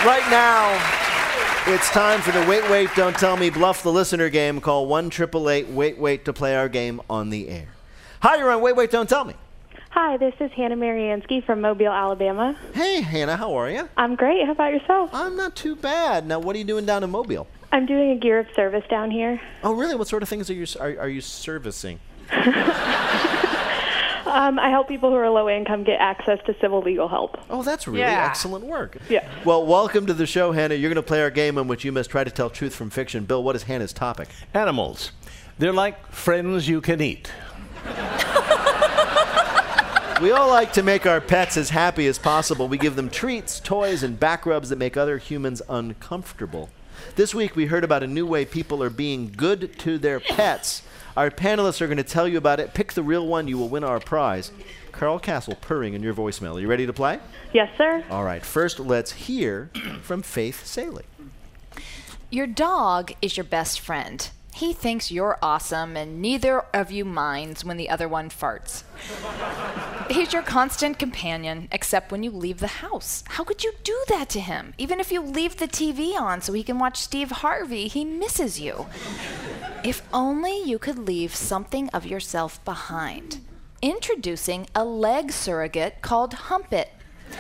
Right now, it's time for the Wait, Wait, Don't Tell Me Bluff the Listener game. Call 1-888-WAIT-WAIT to play our game on the air. Hi, you're on Wait, Wait, Don't Tell Me. Hi, this is Hannah Mariansky from Mobile, Alabama. Hey, Hannah, how are you? I'm great. How about yourself? I'm not too bad. Now, what are you doing down in Mobile? I'm doing a gear of service down here. Oh, really? What sort of things are you servicing? I help people who are low income get access to civil legal help. Oh, that's really excellent work. Yeah. Well, welcome to the show, Hannah. You're going to play our game in which you must try to tell truth from fiction. Bill, what is Hannah's topic? Animals. They're like friends you can eat. We all like to make our pets as happy as possible. We give them treats, toys, and back rubs that make other humans uncomfortable. This week, we heard about a new way people are being good to their pets. Our panelists are going to tell you about it. Pick the real one. You will win our prize. Carl Castle purring in your voicemail. Are you ready to play? Yes, sir. All right. First, let's hear from Faith Saley. Your dog is your best friend. He thinks you're awesome, and neither of you minds when the other one farts. He's your constant companion, except when you leave the house. How could you do that to him? Even if you leave the TV on so he can watch Steve Harvey, he misses you. If only you could leave something of yourself behind. Introducing a leg surrogate called Humpit.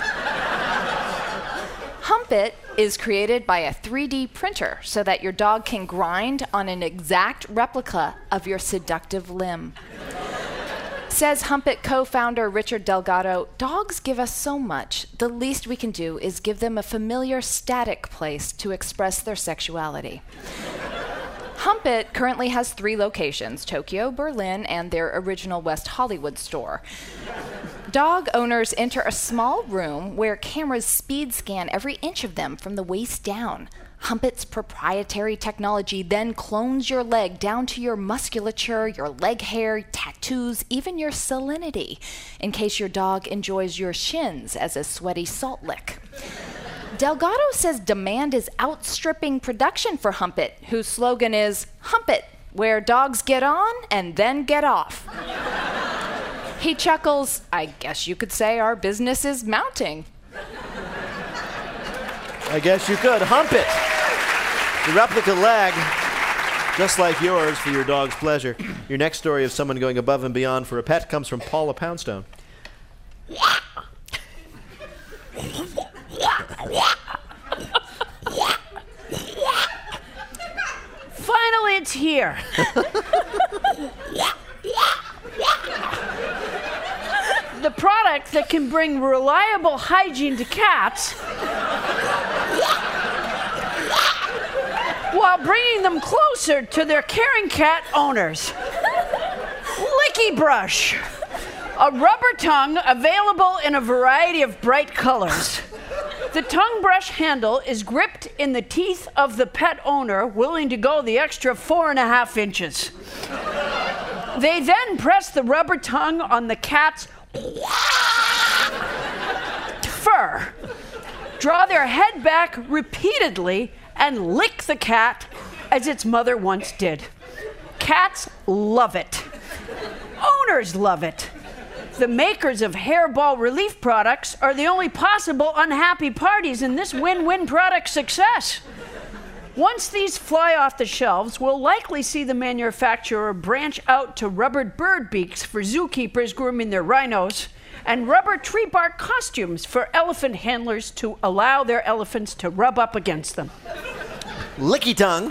Humpit is created by a 3D printer so that your dog can grind on an exact replica of your seductive limb. Says Humpit co-founder Richard Delgado, dogs give us so much. The least we can do is give them a familiar static place to express their sexuality. Humpit currently has 3 locations, Tokyo, Berlin, and their original West Hollywood store. Dog owners enter a small room where cameras speed scan every inch of them from the waist down. Humpit's proprietary technology then clones your leg down to your musculature, your leg hair, tattoos, even your salinity, in case your dog enjoys your shins as a sweaty salt lick. Delgado says demand is outstripping production for Humpit, whose slogan is, Humpit, where dogs get on and then get off. He chuckles, I guess you could say our business is mounting. I guess you could. Humpit. The replica leg, just like yours, for your dog's pleasure. Your next story of someone going above and beyond for a pet comes from Paula Poundstone. Finally, it's here. The product that can bring reliable hygiene to cats while bringing them closer to their caring cat owners. Licky Brush, a rubber tongue available in a variety of bright colors. The tongue brush handle is gripped in the teeth of the pet owner willing to go the extra 4.5 inches. They then press the rubber tongue on the cat's fur, draw their head back repeatedly, and lick the cat as its mother once did. Cats love it. Owners love it. The makers of hairball relief products are the only possible unhappy parties in this win-win product success. Once these fly off the shelves, we'll likely see the manufacturer branch out to rubbered bird beaks for zookeepers grooming their rhinos, and rubber tree bark costumes for elephant handlers to allow their elephants to rub up against them. Licky tongue.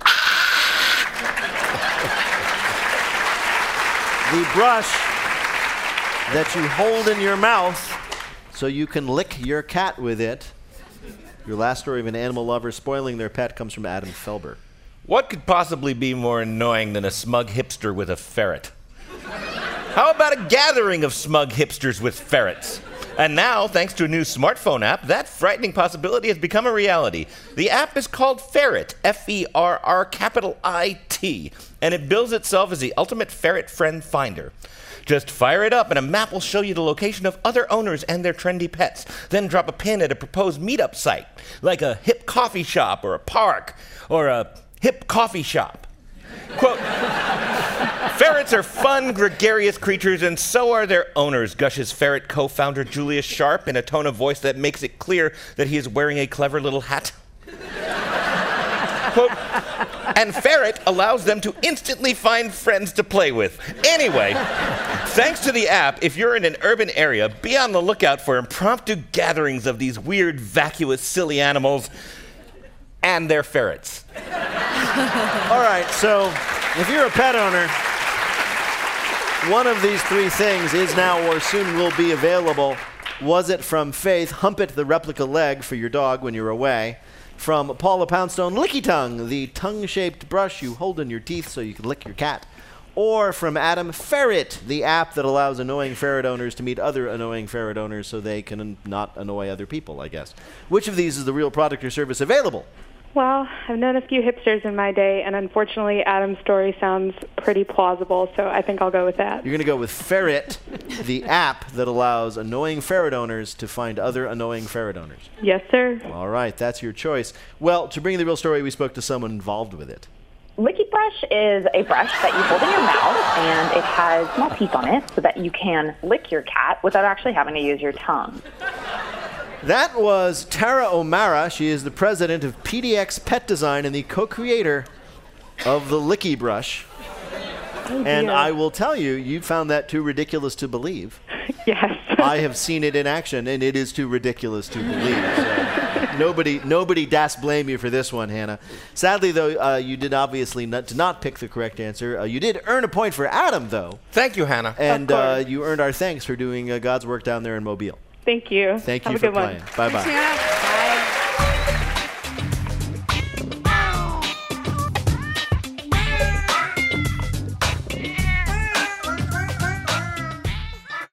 The brush that you hold in your mouth so you can lick your cat with it. Your last story of an animal lover spoiling their pet comes from Adam Felber. What could possibly be more annoying than a smug hipster with a ferret? How about a gathering of smug hipsters with ferrets? And now, thanks to a new smartphone app, that frightening possibility has become a reality. The app is called Ferret, F-E-R-R-I-T, and it bills itself as the ultimate ferret friend finder. Just fire it up and a map will show you the location of other owners and their trendy pets. Then drop a pin at a proposed meetup site, like a hip coffee shop or a park or a hip coffee shop. Quote, Ferrets are fun, gregarious creatures, and so are their owners, gushes ferret co-founder Julius Sharp in a tone of voice that makes it clear that he is wearing a clever little hat. Quote, and ferret allows them to instantly find friends to play with. Anyway, thanks to the app, if you're in an urban area, be on the lookout for impromptu gatherings of these weird, vacuous, silly animals and their ferrets. All right, so if you're a pet owner, one of these three things is now or soon will be available. Was it from Faith, Hump It, the replica leg for your dog when you're away? From Paula Poundstone, Licky Tongue, the tongue-shaped brush you hold in your teeth so you can lick your cat. Or from Adam, Ferret, the app that allows annoying ferret owners to meet other annoying ferret owners so they can not annoy other people, I guess. Which of these is the real product or service available? Well, I've known a few hipsters in my day, and unfortunately, Adam's story sounds pretty plausible, so I think I'll go with that. You're going to go with Ferret, the app that allows annoying ferret owners to find other annoying ferret owners. Yes, sir. All right, that's your choice. Well, to bring the real story, we spoke to someone involved with it. Licky Brush is a brush that you hold in your mouth, and it has small teeth on it so that you can lick your cat without actually having to use your tongue. That was Tara O'Mara. She is the president of PDX Pet Design and the co-creator of the Licky Brush. Oh, and dear. I will tell you, you found that too ridiculous to believe. Yes. I have seen it in action, and it is too ridiculous to believe. So nobody das blame you for this one, Hannah. Sadly, though, you did obviously not pick the correct answer. You did earn a point for Adam, though. Thank you, Hannah. And you earned our thanks for doing God's work down there in Mobile. Thank you. Thank Have you a for good one. playing. Bye-bye. Thanks, Hannah.